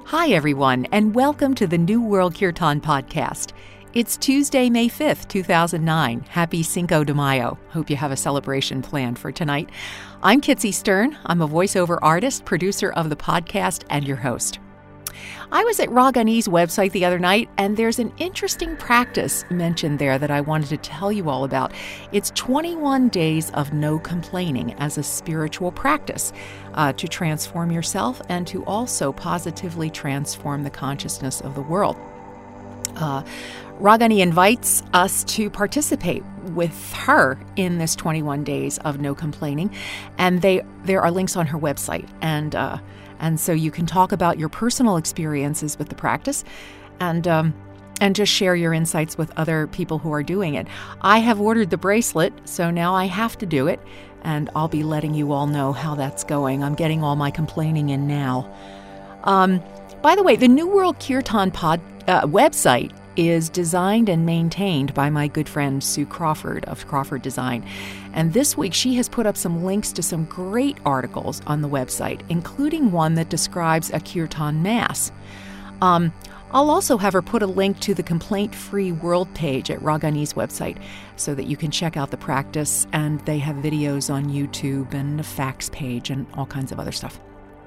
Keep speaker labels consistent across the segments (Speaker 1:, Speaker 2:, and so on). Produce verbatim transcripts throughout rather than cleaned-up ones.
Speaker 1: Hi, everyone, and welcome to the New World Kirtan podcast. It's Tuesday, May fifth, two thousand nine. Happy Cinco de Mayo. Hope you have a celebration planned for tonight. I'm Kitsy Stern. I'm a voiceover artist, producer of the podcast, and your host. I was at Ragani's website the other night, and there's an interesting practice mentioned there that I wanted to tell you all about. It's twenty-one days of no complaining as a spiritual practice uh, to transform yourself and to also positively transform the consciousness of the world. Uh, Ragani invites us to participate with her in this twenty-one days of no complaining, and they there are links on her website, and uh, and so you can talk about your personal experiences with the practice, and um, and just share your insights with other people who are doing it. I have ordered the bracelet, so now I have to do it, and I'll be letting you all know how that's going. I'm getting all my complaining in now. Um, by the way, the New World Kirtan pod uh, website is designed and maintained by my good friend Sue Crawford of Crawford Design. And this week she has put up some links to some great articles on the website, including one that describes a Kirtan Mass. Um, I'll also have her put a link to the Complaint-Free World page at Ragani's website so that you can check out the practice, and they have videos on YouTube and a facts page and all kinds of other stuff.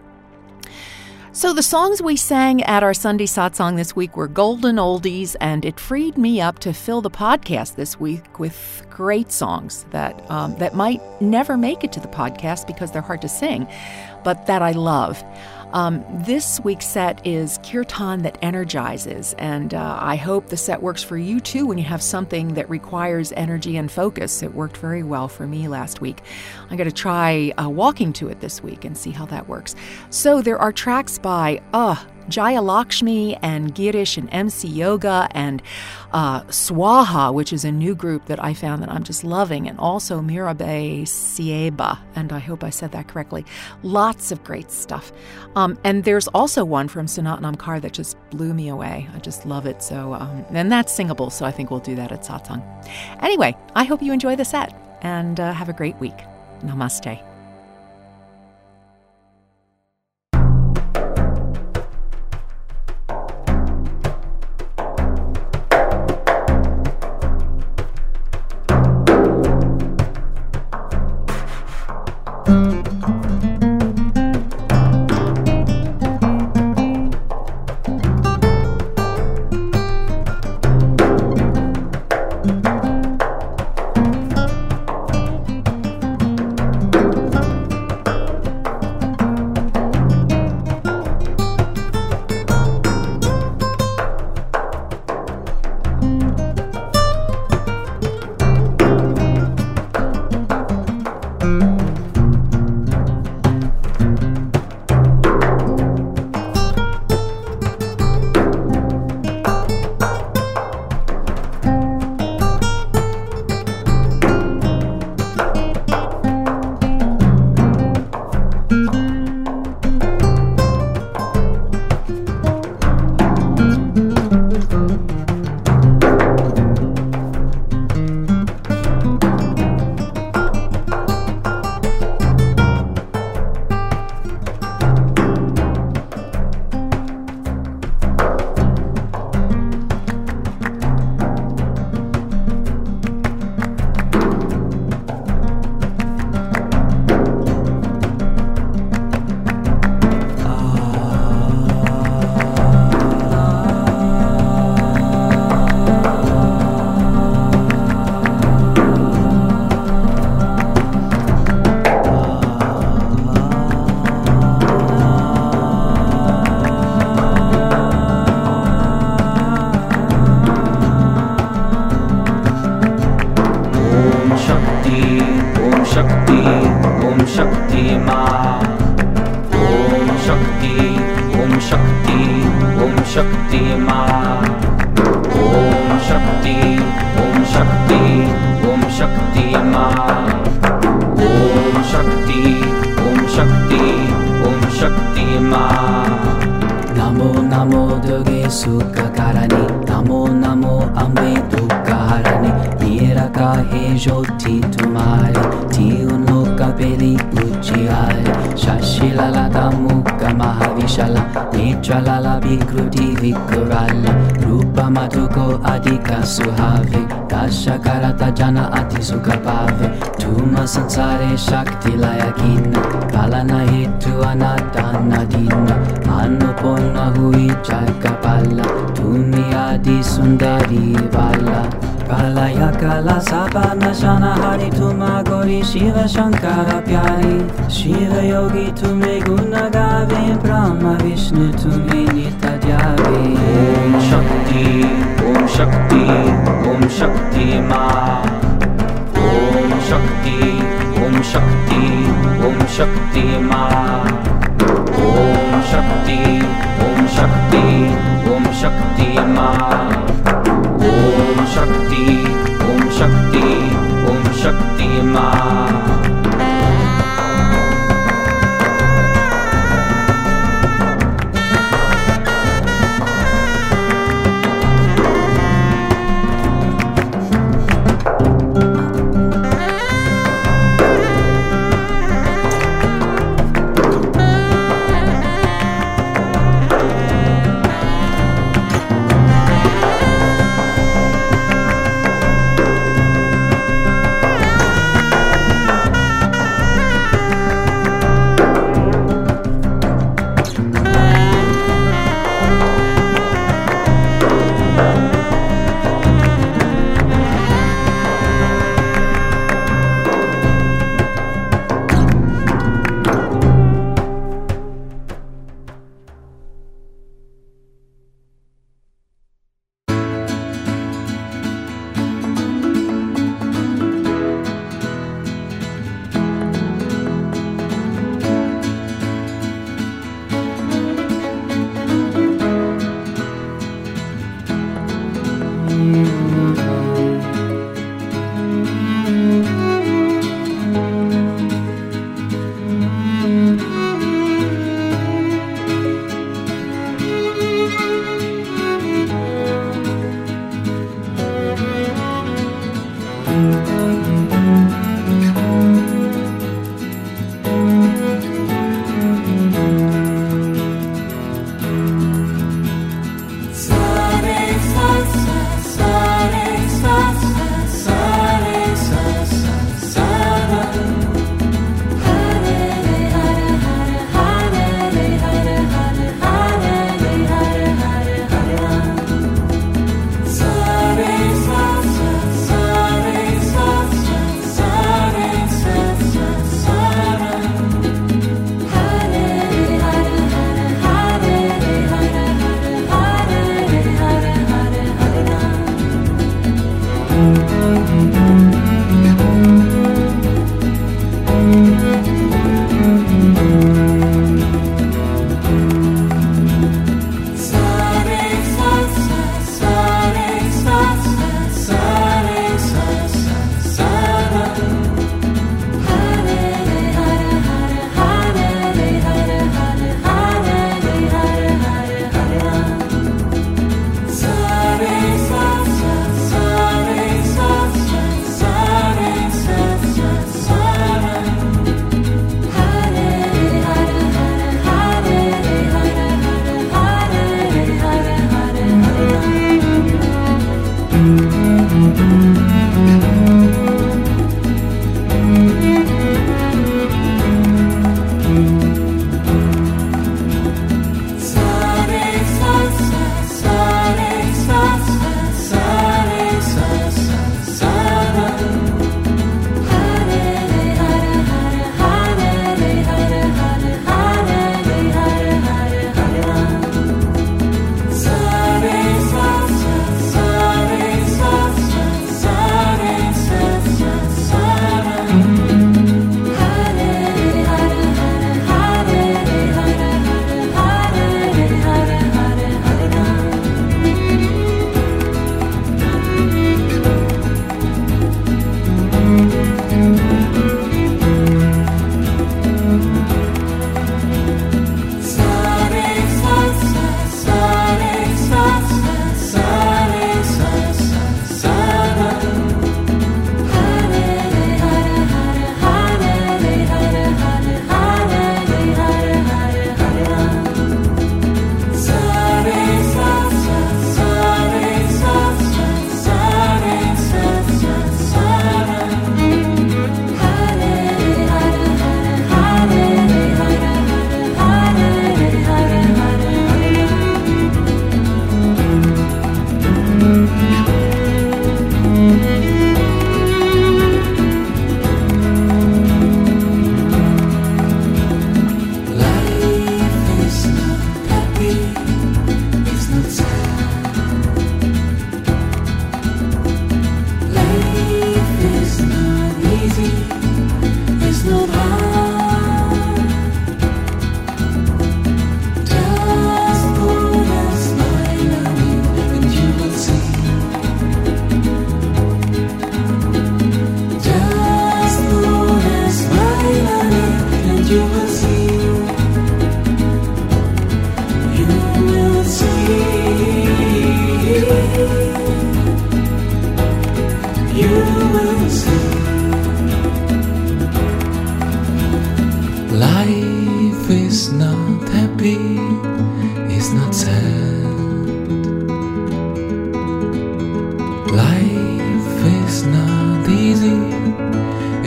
Speaker 1: So the songs we sang at our Sunday satsang this week were golden oldies, and it freed me up to fill the podcast this week with great songs that um, that might never make it to the podcast because they're hard to sing, but that I love. Um, this week's set is Kirtan that energizes, and uh, I hope the set works for you too when you have something that requires energy and focus. It worked very well for me last week. I'm going to try uh, walking to it this week and see how that works. So there are tracks by uh, Jaya Lakshmi and Girish and M C Yoga and uh, Swaha, which is a new group that I found that I'm just loving, and also Mirabai Sieba, and I hope I said that correctly. Lots of great stuff. Um, and there's also one from Sanat Namkar that just blew me away. I just love it. So, um, and that's singable, so I think we'll do that at satsang. Anyway, I hope you enjoy the set, and uh, have a great week. Namaste.
Speaker 2: Namo Namo Durge Sukha Karani, Namo Namo Ambe Dukha Harani, Niraka He Jyoti Tumhari, Ti Unloka Peri Uch Jihari Shashilala Tamukka Mahavishala Nitralala Vikruti Vikurala Rupa Matuko Adhika Suhave Kasha Karata Jana Ati Sukapave Tuma Sansare Shakti Layakina Kalana Hitu Anatana Dina Anupona Hui Chakapala Tumi Adi Sundari Vala Kalaya Kala Sabana Shana Hari Tuma Gori Shiva Shankara Pyari Shiva Yogi Tume Guna Gavi Brahma Vishnu Tume Nita Dyavi Om Shakti Om Shakti Om Shakti Ma Om Shakti Om Shakti Om Shakti Ma Om Shakti Om Shakti Om Shakti Ma Om Shakti Om Shakti Om Shakti Ma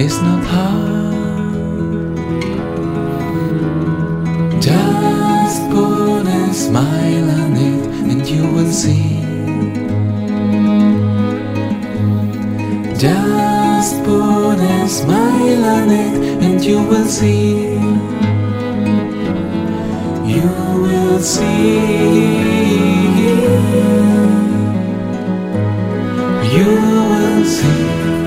Speaker 2: is not hard. Just put a smile on it and you will see. Just put a smile on it and you will see. You will see. You will see.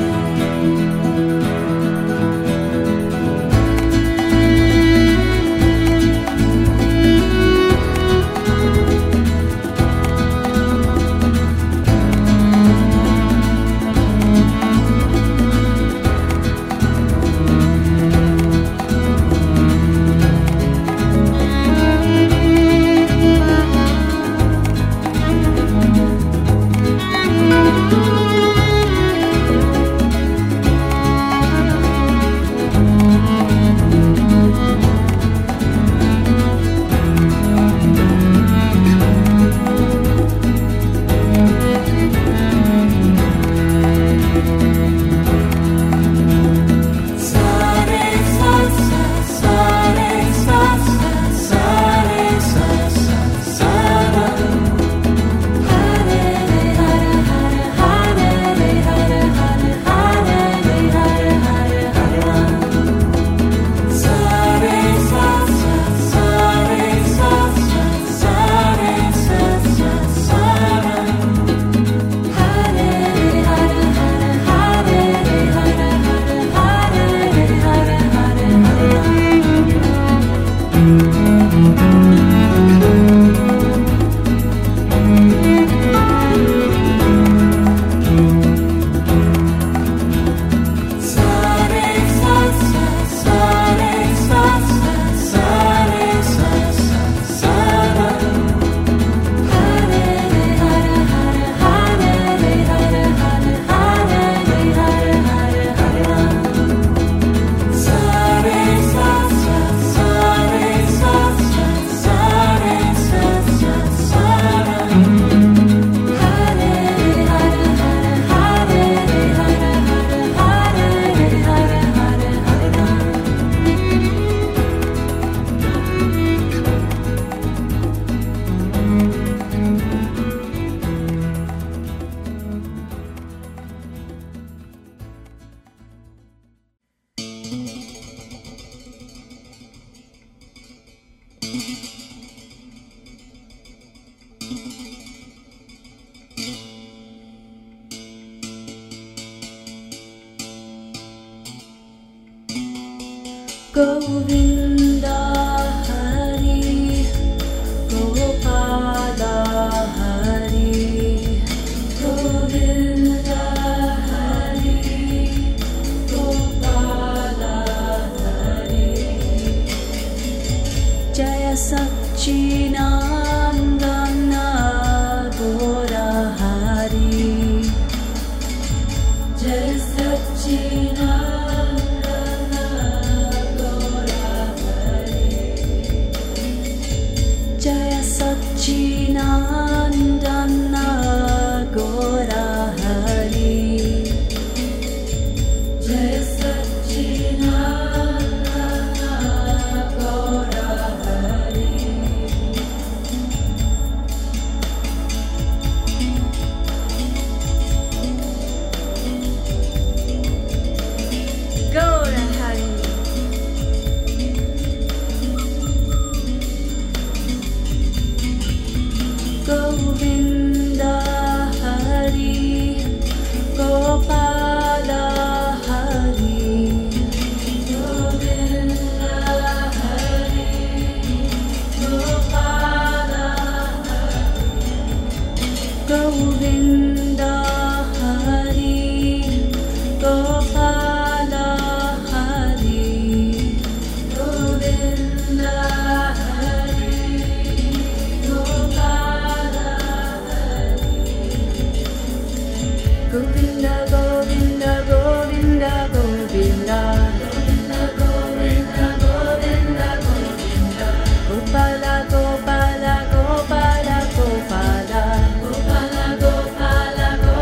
Speaker 3: Govinda Hari, Gopala Hari, Govinda Hari, Gopala Hari, Jaya Satchinandana Gora Hari, Jaya Satchinandana Satchinandana Gora Hari, Jai Satchinandana Gora Hari. Gora Hari. Govinda Hari, Gopala Hari, Govinda Hari, Gopala Hari, Govinda Hari, Gopala Hari, Govinda Hari, Gopala. Govinda, Govinda, Govinda, Govinda, Govinda, Govinda, Govinda, Govinda, Gopala, Gopala, Gopala, Gopala, Gopala, Gopala, Gopala.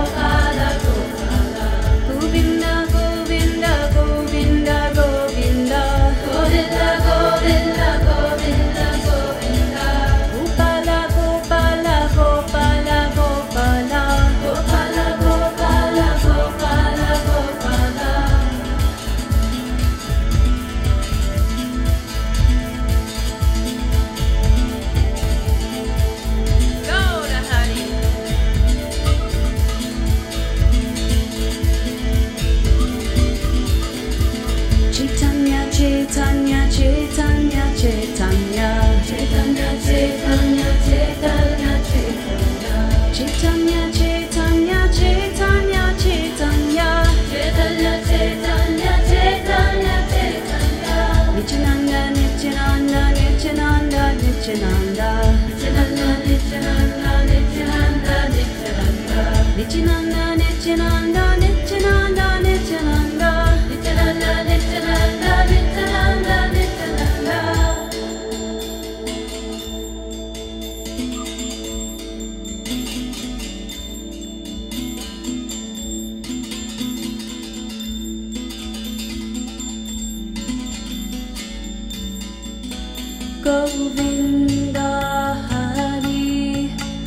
Speaker 3: Govinda Hari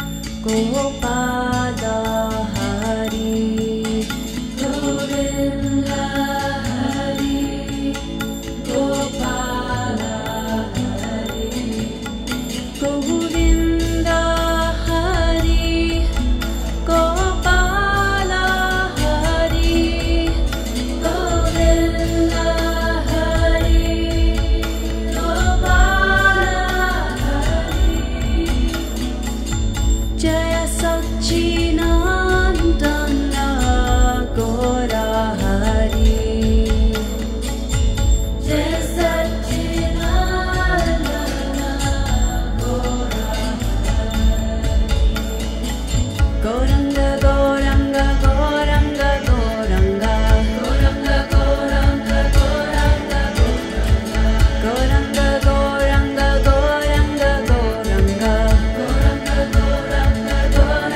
Speaker 3: Gopala Hari Govinda Hari Gopala Hari Govinda Hari Gopala Hari Govinda Hari Jaya Sachinandana Gaura Hari Jaya Sachinandana Gaura Hari Gauranga Gauranga Gauranga Gauranga Gauranga Gauranga Gauranga Gauranga Gauranga Gauranga Gauranga Gauranga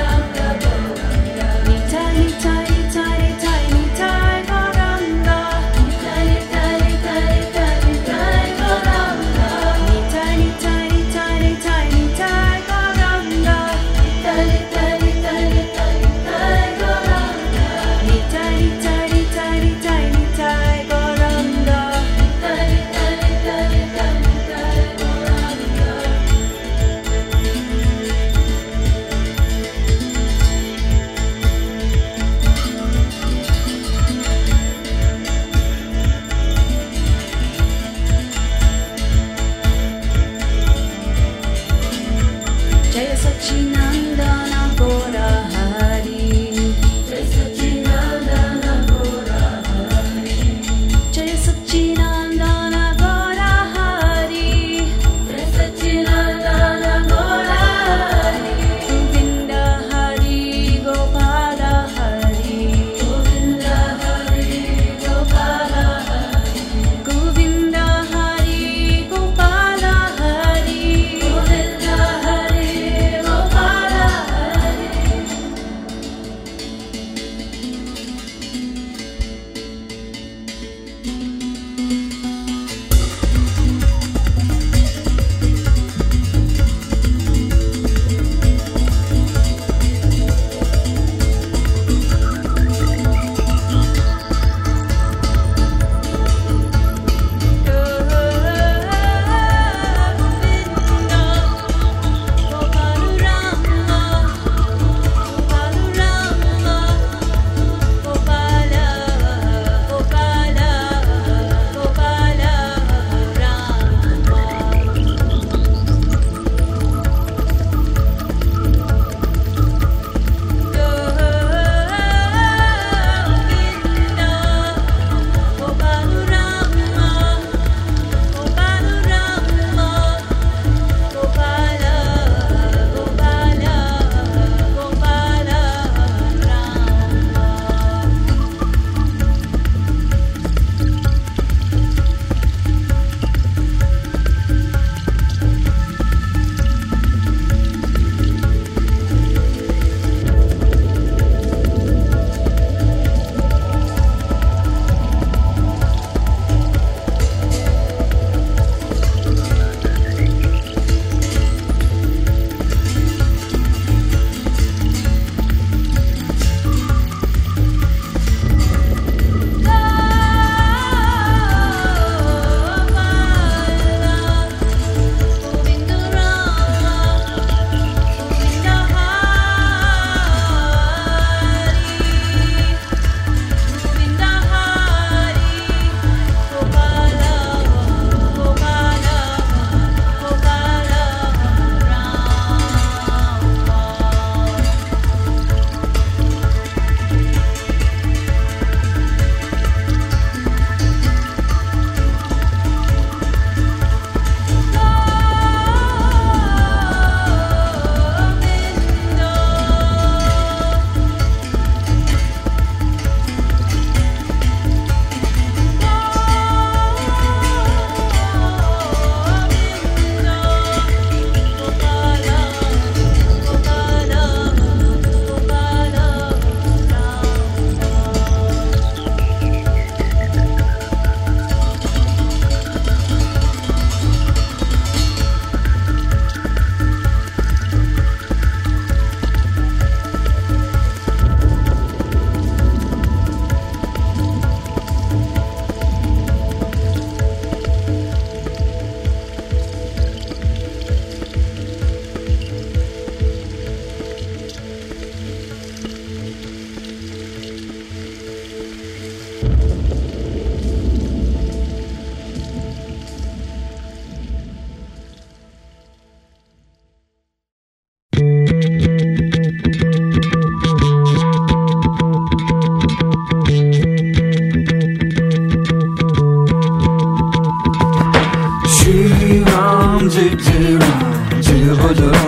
Speaker 3: Jaya Sachinandana Gaura Hari Jaya Sachinandana Gaura Hari Jaya Sachinandana Gaura Hari Jaya Sachinandana Gaura Hari Govinda Hari Gopala Hari Govinda Hari Gopala Hari Govinda Hari Gopala Hari Govinda Hari Gopala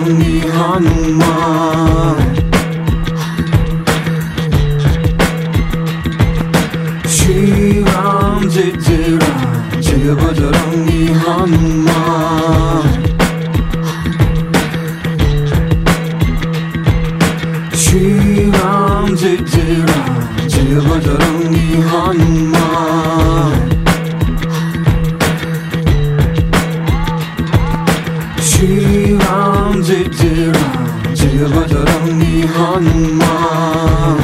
Speaker 2: Bajrangi Hanuman Shri Ram जय जय राम जय बजरंगी हनुमान श्री राम जय जय राम जय बजरंगी हनुमान श्री राम जय जय राम जय बजरंगी हनुमान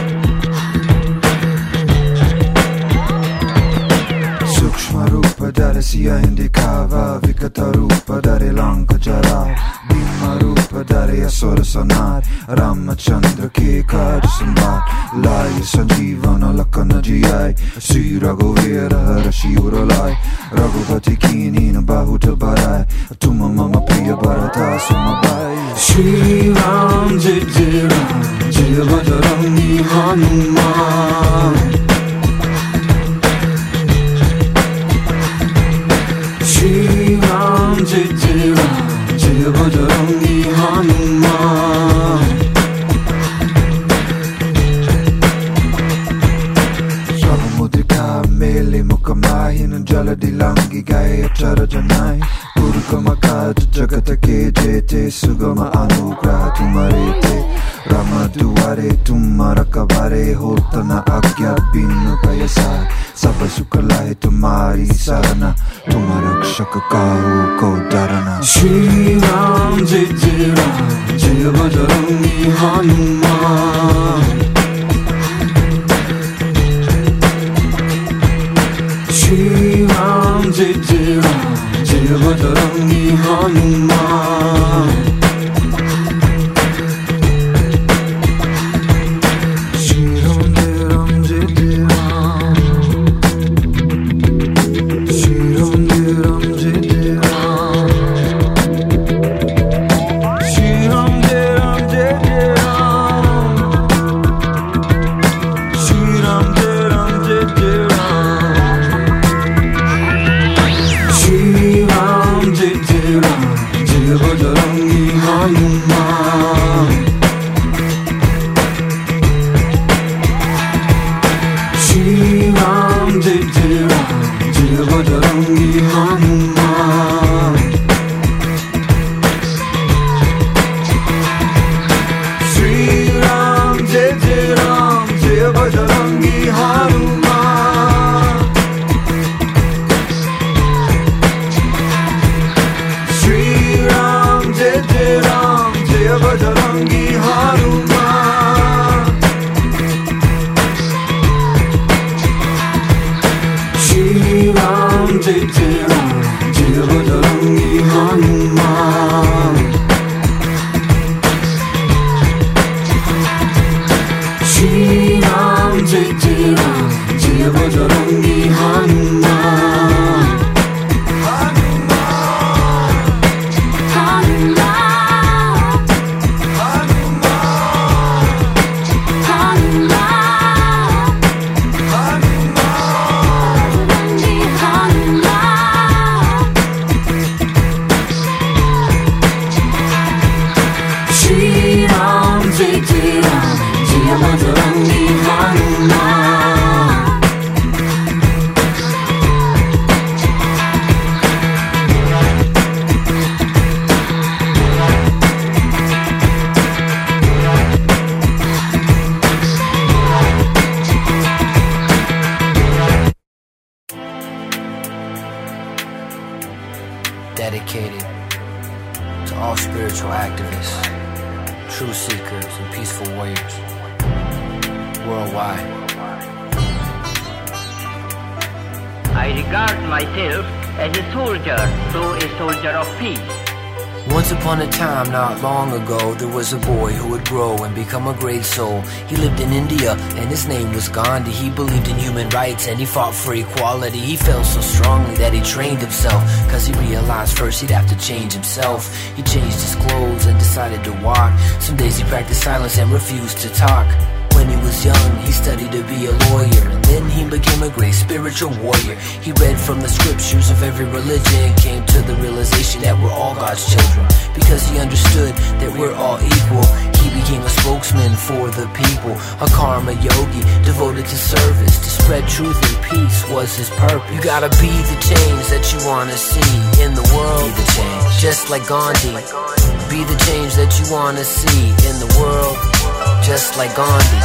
Speaker 2: सूक्ष्म रूप धरे सिया indicava vikata रूप धरे लंक जरा भीम रूप धरे असुर संहार रामचंद्र के काज संभार लाए संजीवन लखन जियाए श्री रघुवीर हर्षि उर लाए रघुपति कीन्ही बहुत बड़ाई तुम मम प्रिय भरता सुम भाई श्री राम जय जय राम जय बजरंगी हनुमान श्री राम जय जय राम जय Bajrangi Hanuman Mudraka mele mukamahin jala dilangi gaya chara janai Purukama kaj jagata ke jete sugama anugraha tumarete Rama duare tumara kabare hota na agya binu payasa Sab sukha lahe tumari sarana tumara rakshak kaho ko darana Shri Ram jai jai Ram jai bajrangi Hanuman Shri Ram jai jai Ram jai bajrangi Hanuman Shri Ram jai Ram jai jai Ram Shri Ram jai Ram jai jai Ram Shri Ram jai Ram jai jai Ram Shri Ram jai Ram jai jai Ram Jai Bajrangi Hanuman Shri Ram Jai Jai Ram Jai Bajrangi Hanuman Shri Ram Jai Jai Ram Jai Bajrangi Hanuman Shri Ram Jai Jai Ram Jai Bajrangi Hanuman Shri Ram Jai Jai Ram Jai Bajrangi Hanuman Shri Ram Jai Jai Ram Jai Bajrangi Hanuman
Speaker 4: Dedicated to all spiritual activists, truth seekers, and peaceful warriors worldwide.
Speaker 5: I regard myself as a soldier, though a soldier of peace.
Speaker 4: Once upon a time, not long ago, there was a boy who would grow and become a great soul. He lived in India and his name was Gandhi. He believed in human rights and he fought for equality. He felt so strongly that he trained himself, cause he realized first he'd have to change himself. He changed his clothes and decided to walk. Some days he practiced silence and refused to talk. When he was young, he studied to be a lawyer, and then he became a great spiritual warrior. He read from the scriptures of every religion, came to the realization that we're all God's children. Because he understood that we're all equal, he became a spokesman for the people, a karma yogi devoted to service, to spread truth and peace was his purpose. You gotta be the change that you wanna see in the world. Be the change, just like Gandhi. Be the change that you wanna see in the world, just like Gandhi.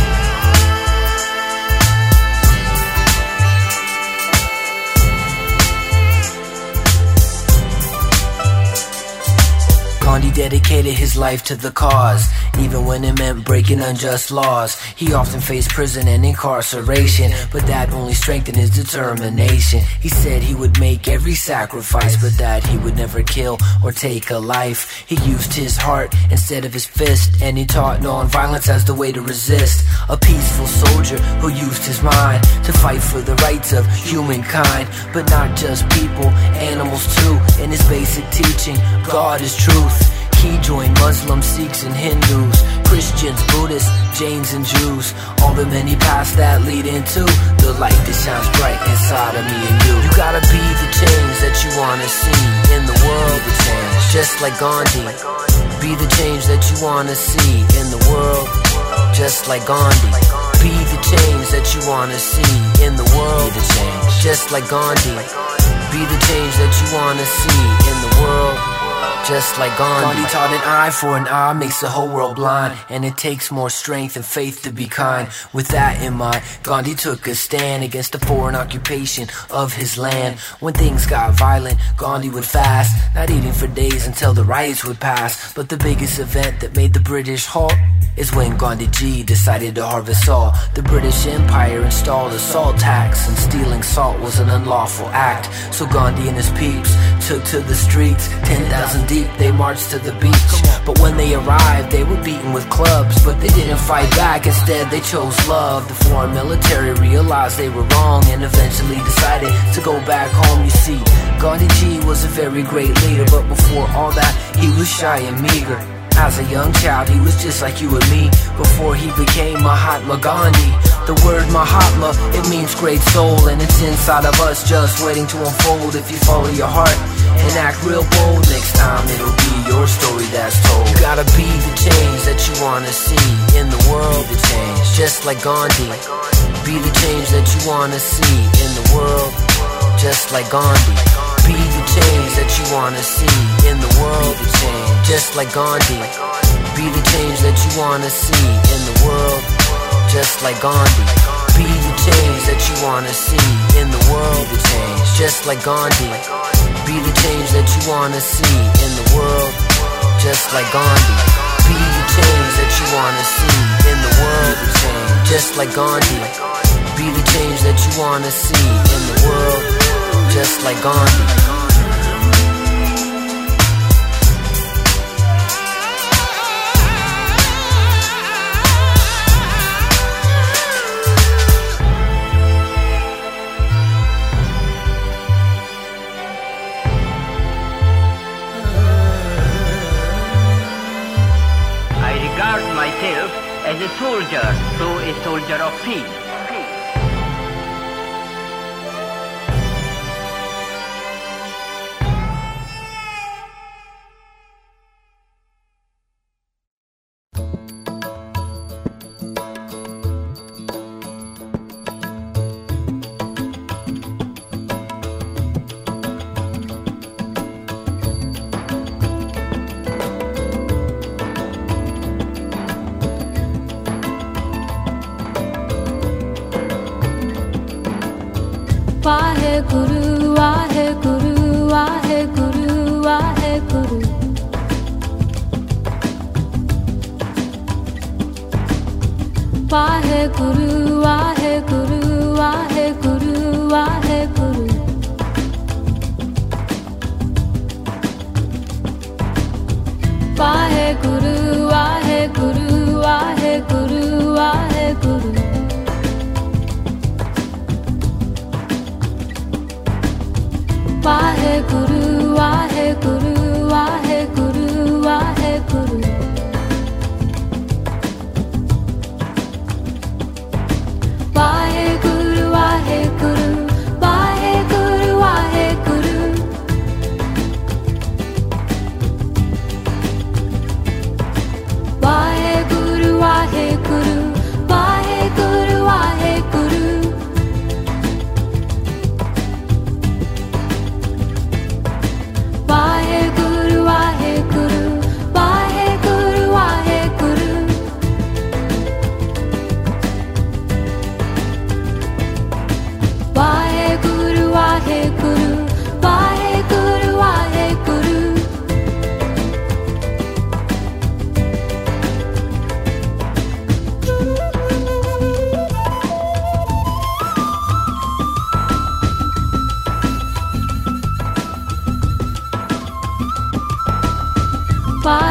Speaker 4: Gandhi dedicated his life to the cause, even when it meant breaking unjust laws. He often faced prison and incarceration, but that only strengthened his determination. He said he would make every sacrifice, but that he would never kill or take a life. He used his heart instead of his fist, and he taught non-violence as the way to resist. A peaceful soldier who used his mind to fight for the rights of humankind, but not just people, animals too. In his basic teaching, God is truth. He joined Muslims, Sikhs and Hindus, Christians, Buddhists, Jains and Jews, all the many paths that lead into the light that shines bright inside of me and you. You gotta be the change that you wanna see in the world, the change, just like Gandhi. Be the change that you wanna see in the world, just like Gandhi. Be the change that you wanna see in the world, the change, just like Gandhi. Be the change that you wanna see in the world, just like Gandhi. Gandhi taught an eye for an eye makes the whole world blind, and it takes more strength and faith to be kind. With that in mind, Gandhi took a stand against the foreign occupation of his land. When things got violent, Gandhi would fast, not eating for days until the riots would pass. But the biggest event that made the British halt is when Gandhiji decided to harvest salt. The British Empire installed a salt tax, and stealing salt was an unlawful act. So Gandhi and his peeps took to the streets, ten thousand deep, they marched to the beach. But when they arrived, they were beaten with clubs, but they didn't fight back, instead they chose love. The foreign military realized they were wrong and eventually decided to go back home. You see, Gandhiji was a very great leader, but before all that, he was shy and meager. As a young child, he was just like you and me before he became Mahatma Gandhi. The word Mahatma, it means great soul, and it's inside of us just waiting to unfold. If you follow your heart and act real bold, next time it'll be your story that's told. You gotta be the change that you wanna see in the world, the change, just like Gandhi. Be the change that you wanna see in the world, just like Gandhi. Be the change that you wanna see in the world, the change, just like Gandhi. Be the change that you wanna see in the world, just like Gandhi. Be the change that you wanna see in the world, the change, just like Gandhi. Be the change that you wanna see in the world, just like Gandhi. Be the change that you wanna see in the world, the change, just like Gandhi. Be the change that you wanna see in the world, just like Gandhi.
Speaker 5: I regard myself as a soldier, though a soldier of peace.
Speaker 3: Waheguru, Waheguru, Waheguru, Waheguru. Waheguru, Waheguru, Waheguru, Waheguru. Waheguru, Waheguru, Waheguru, Waheguru. Waheguru, Waheguru, Waheguru, Waheguru.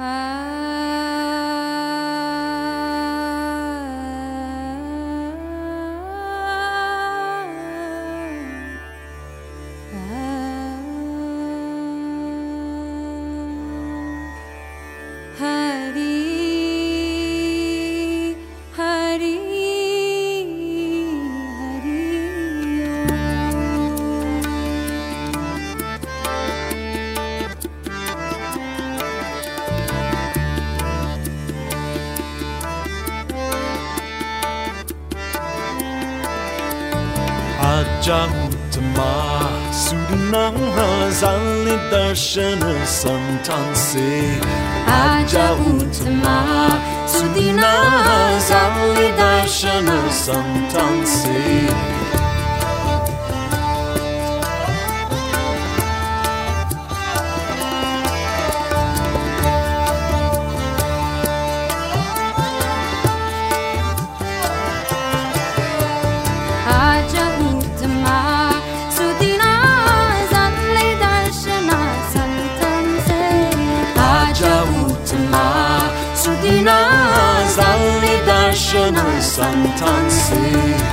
Speaker 6: Aja Uttama Sudinam Hazali Darshana Santanse Aja Uttama Sudinam Hazali Darshana Santanse Zali Darshana Santanse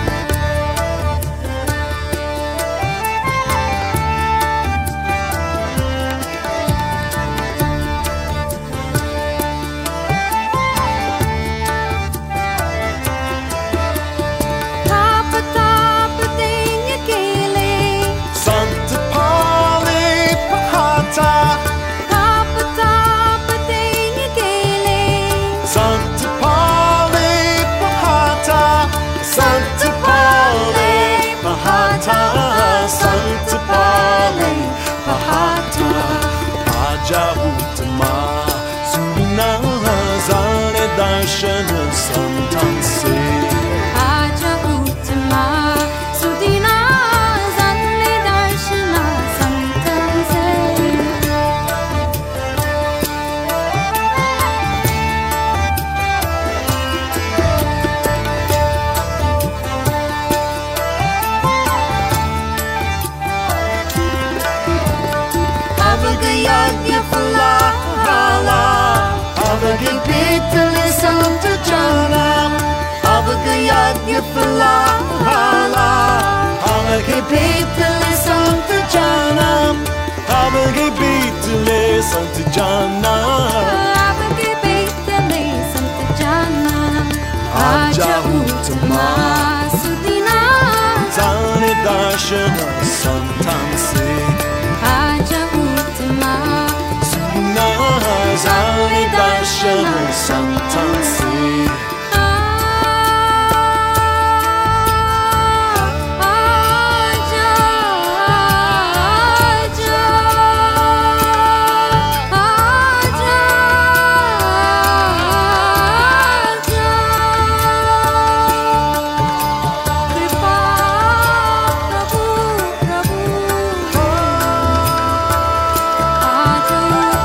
Speaker 3: Tapa tapa dinga kele
Speaker 6: Santa Pali Pahata
Speaker 3: Tapa tapa dinga kele
Speaker 6: Santa Pali Pahata Santa Pali Pahata Santa Pali Pahata Aja Uttama Sudinam Hazali Darshana Santanse
Speaker 3: Aja Uttama Sudina Zali Darshana Santanse
Speaker 6: Avagayagya Falahala Avagipitali Santa Jana Avagayagya Falahala Avagipitali Santa Jana Avagipitali Santa Jana
Speaker 3: Avage Beitale Santa Jana Aja Uttama Sudina
Speaker 6: Zali Darshana Santanse
Speaker 3: Aja Uttama
Speaker 6: Sudina Zali Darshana Santanse
Speaker 3: Aja Aja Aja Aja Kripa Prabhu Prabhu Aja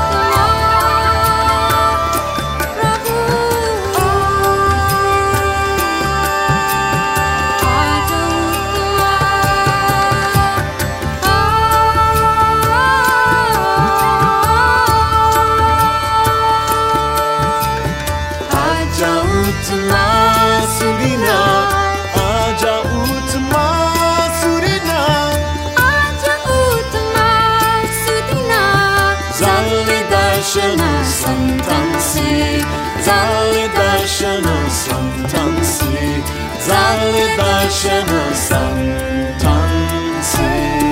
Speaker 6: Darshana Santanse Zali Darshana Santanse Zali Darshana Santanse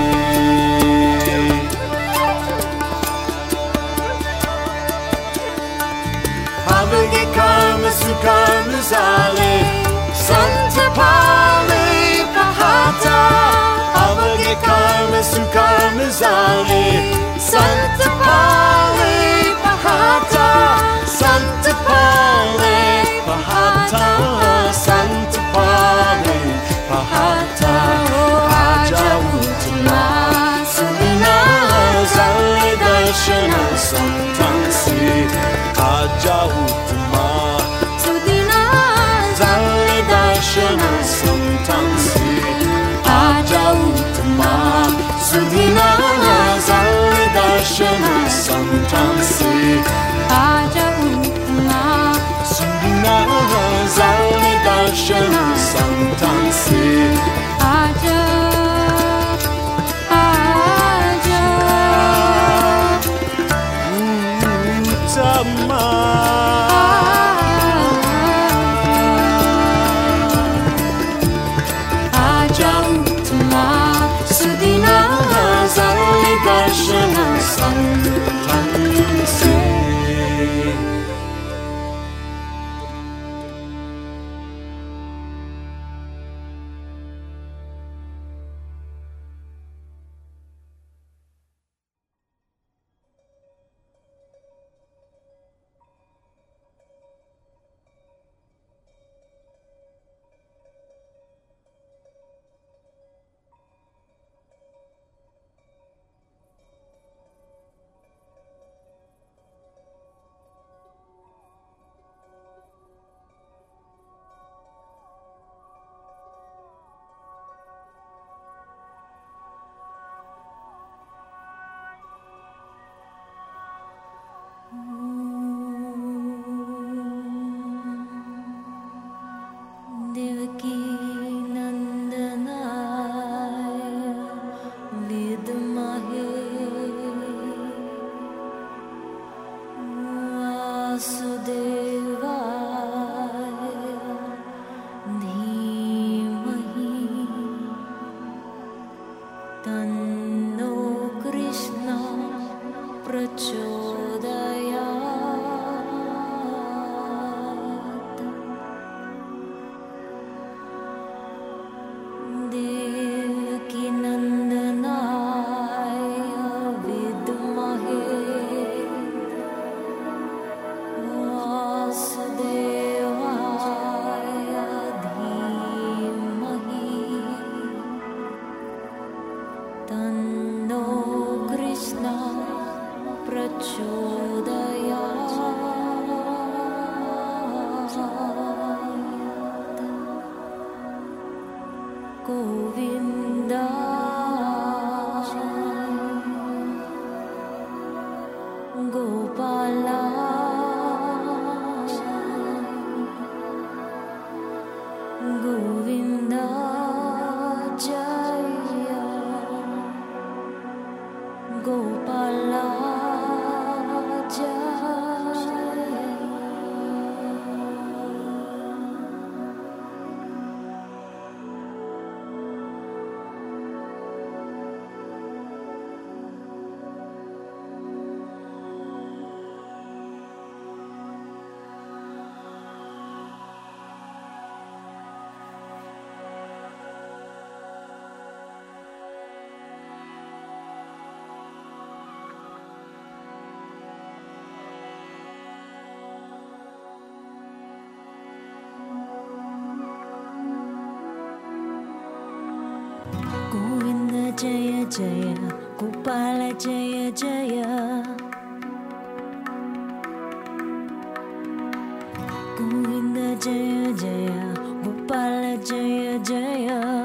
Speaker 6: Havage Karma Sukarma Zali Santa Pali Pahata Havage Karma Sukarma Zali Santa Pali Pahata Santa Pali Pahata Santa Pali Pahata Aja Uttama Sudina Zali Darshana Santanse Aja Uttama
Speaker 3: Sudina
Speaker 6: Zali Darshana Santanse Aja Uttama Sudina Zali Darshana Santanse
Speaker 3: Aja
Speaker 6: दर्शन संतांचे
Speaker 3: आजा आजा
Speaker 6: उत्तमा
Speaker 3: आजा उत्तमा सुदिना
Speaker 6: झाले दर्शन संतांचे
Speaker 3: देवकी नंदनाय विद्महे वासुदेवाय धीमहि तन्नो कृष्ण प्रचोदयात् देवकी नंदनाय विद्महे वासुदेवाय धीमहि तन्नो कृष्ण प्रचोदयात् गोविन्दा गोपाला गोविन्दा जय गोपाला जय गोविन्द जय जय गोपाल जय जय गोविन्द जय जय गोपाल जय जय